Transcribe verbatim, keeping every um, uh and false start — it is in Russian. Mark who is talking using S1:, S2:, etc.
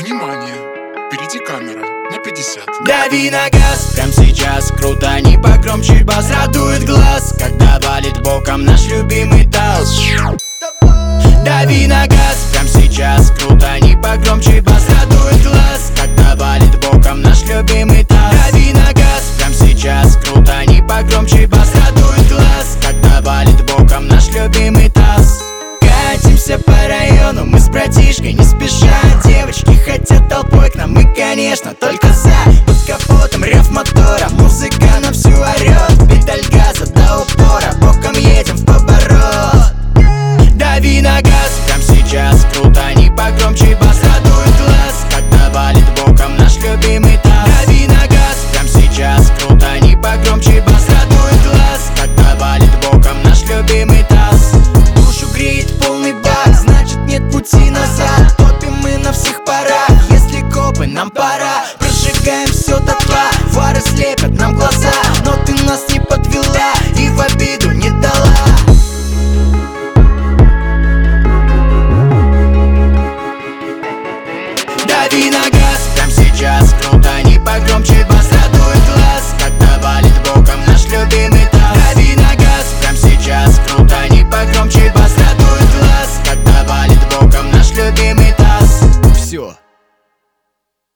S1: Внимание! Впереди камера на пятьдесят.
S2: Дави на газ, прям сейчас крутани погромче, бас радует глаз, когда валит боком наш любимый таз. Дави на газ, прям сейчас крутани погромче, бас радует глаз, когда валит боком наш любимый таз. Дави на газ, прям сейчас крутани погромче, бас радует глаз, когда валит боком наш любимый таз. Катимся по району, мы с братишкой не спеша. Девочки хотят толпой к нам, мы, конечно, только за. Под капотом рев мотора, музыка на всю орёт. Педаль газа до упора, боком едем в поворот. Дави на газ, прям сейчас крутани погромче, бас радует глаз, когда валит боком наш любимый таз. Дави на газ, прям сейчас крутани погромче, бас радует глаз, когда валит боком наш любимый таз. Душу греет полный бак, значит нет пути назад. Топим мы на всех парах, если копы, нам пора. Прожигаем все дотла, фары слепят нам глаза.